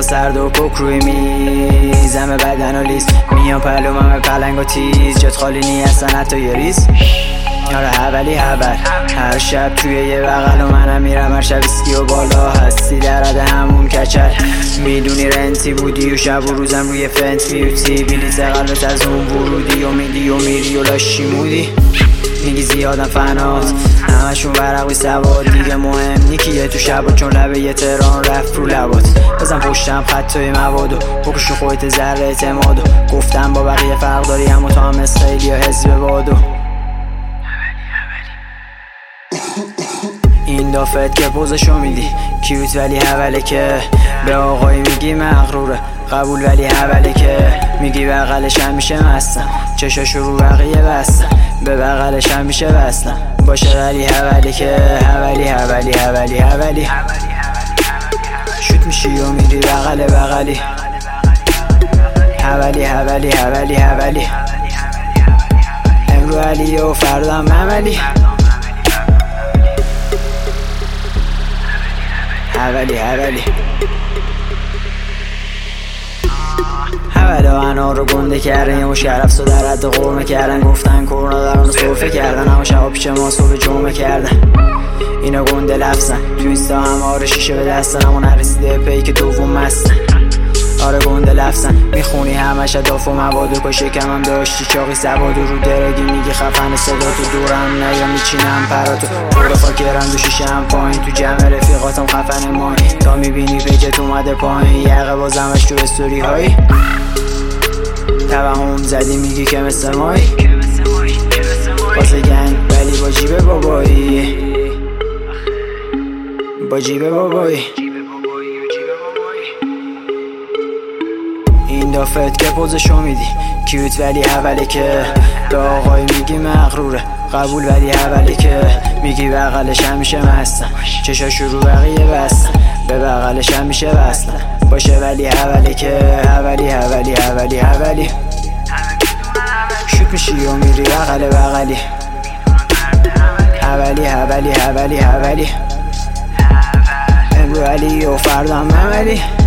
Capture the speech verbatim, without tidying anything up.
هوا سرد و پک روی میز، همه بدن و لیز میان پلوم همه پلنگ و تیز، جت خالی نی اصلا حتی یه ریز. آره اولی اول هر شب توی یه بغل و منم میرم هر شب اسکی و بالا هستی در حد همون کچل، میدونی رنتی بودی و شب و روزم روی فنت بیوتی، بلیت قلبت از اون ورودی و میدی و میری و لاشی مودی، میگی زیادم فنات همشون ورقی سواد دیگه مهم نیکیه تو شبا چون لبه یه تهران رفت رو لبات، بزن پشتم خطای موادو بکشو خودت ذره اعتمادو، گفتم با بقیه فرق داری اما تو هم مثل خیلی یا حزب بادو. این دافت که پوزشو میدی کیوت ولی حوله که به آقای میگی مغروره، قبول ولی حوله که میگی بغلش هم میشه مستم، چشاشو رو بقیه بستم به بغلش هم میشه بستم، باشه ولی حوله که حولی حولی حولی حولی شوت میشی و میری بغل بغلی، حولی حولی حولی حولی امرو علی و فردم عملی، حولی حولی حولا انا رو گنده کردن یه مشرف سو در حد قرمه کردن، گفتن کرونا در اون صرفه کردن اما شبا پیش ما صبح جمعه کردن، اینا گنده لفظن تو اینستا هم آره شیشه به دستن اما نرسیده پیک دوم مستن، آره گنده لفظن میخونی همش اداف و مواد و شکم هم داشتی چاقی سواد و رو درگی میگی خفن صدا تو دورم نه یا میچینم پراتو تو فاکرم دو شیشه هم پایین تو جمع رفیقاتم خفن ماهی، تا میبینی پیجت اومده پایین یقه بازمش تو استوری هایی، توهم زدی میگی که مثل مایی واسه گنگ ولی با جیب بابایی، با جیب بابایی. این دافت که پوزشو میدی کیوت ولی حوله که به آقای میگی مغروره، قبول ولی حوله که میگی بغلش هم میشه مستم، چشاشو رو بقیه بستم به بغلش هم میشه بستم، باشه ولی حوله که حولی حولی حولی حولی شوت میشی و میری بغل بغلی، حولی حولی حولی حولی امرو علی و فردم عملی.